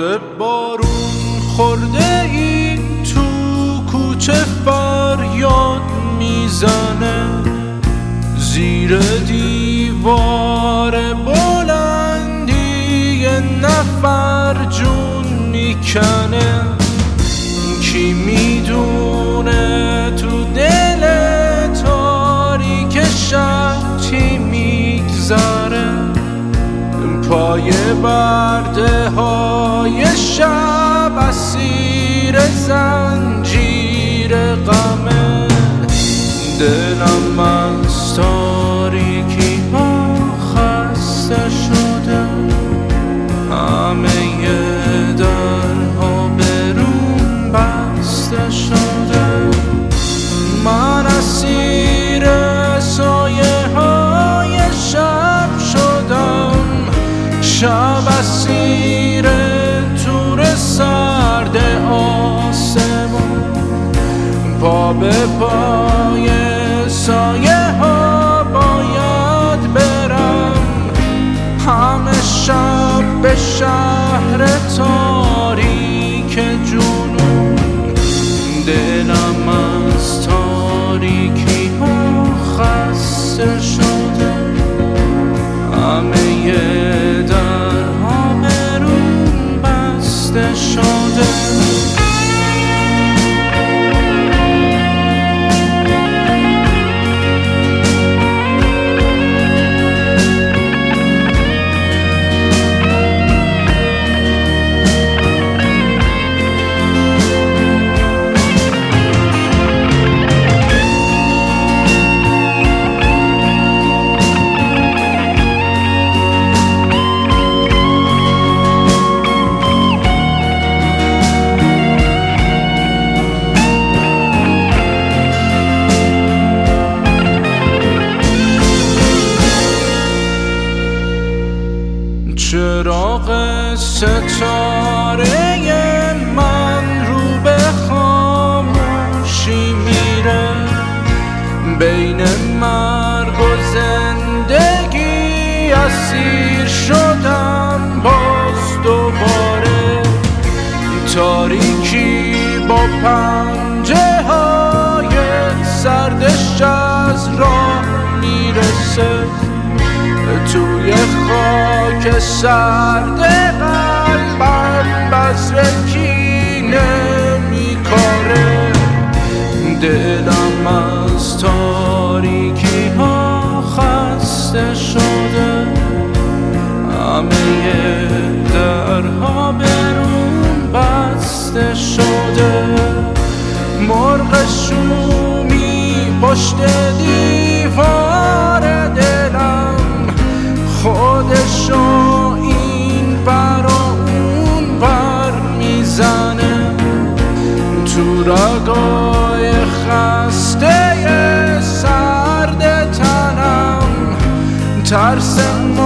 مرغ بارون خورده ای تو کوچه فریاد میزنه، زیر دیوار بلندی یه نفر جون میکنه. کی میدونه تو دل تاریک شب چی میگذره، پای برده های شب اسیر زنجیر غمه. دلم از تاریکی ها خسته شده، همه درها برون بسته شده. من اسیر سایه های شب شدم، شب اسیر تور سرد آسمان. پا به پای سایه ها باید برم، همه شب به شهر تاریک جنون. دلم از تاریکی ها خسته شده، همه درها برون بسته شده. چراغ ستاره من رو به خاموشی میره، بین مرگ و زندگی اسیر شدم باز دوباره. تاریکی با پنجه های سردش از راه میرسه، توی خاک سرد قلبم بذر کینه میکاره. دلم از تاریکی ها خسته شده، همه درها برون بسته شده. مرغ شومی پشت دیوار دلم، خودشو این بر و اون بر میزنه. تو رگای خسته سرد تنم ترس